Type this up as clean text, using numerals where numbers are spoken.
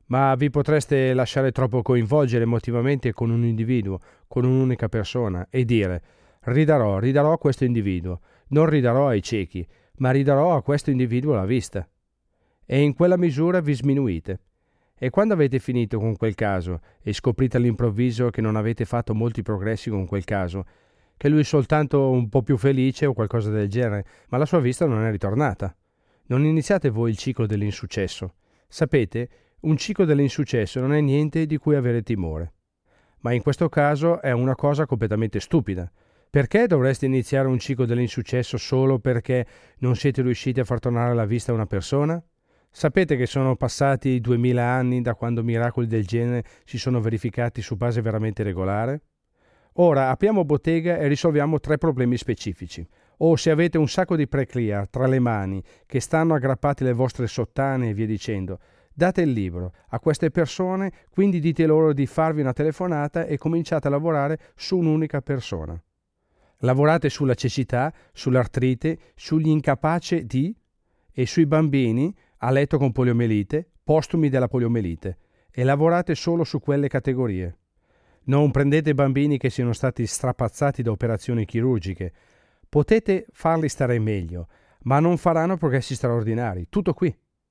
Ma vi potreste lasciare troppo coinvolgere emotivamente con un individuo, con un'unica persona, e dire: ridarò a questo individuo, non ridarò ai ciechi, ma ridarò a questo individuo la vista. E in quella misura vi sminuite. E quando avete finito con quel caso e scoprite all'improvviso che non avete fatto molti progressi con quel caso, che lui è soltanto un po' più felice o qualcosa del genere, ma la sua vista non è ritornata. Non iniziate voi il ciclo dell'insuccesso. Sapete, un ciclo dell'insuccesso non è niente di cui avere timore. Ma in questo caso è una cosa completamente stupida. Perché dovreste iniziare un ciclo dell'insuccesso solo perché non siete riusciti a far tornare la vista a una persona? Sapete che sono passati 2000 anni da quando miracoli del genere si sono verificati su base veramente regolare? Ora apriamo bottega e risolviamo 3 problemi specifici. O se avete un sacco di pre-clear tra le mani che stanno aggrappati alle vostre sottane e via dicendo, date il libro a queste persone, quindi dite loro di farvi una telefonata e cominciate a lavorare su un'unica persona. Lavorate sulla cecità, sull'artrite, sugli incapaci di e sui bambini a letto con poliomelite, postumi della poliomelite, e lavorate solo su quelle categorie. Non prendete bambini che siano stati strapazzati da operazioni chirurgiche. Potete farli stare meglio, ma non faranno progressi straordinari. Tutto qui.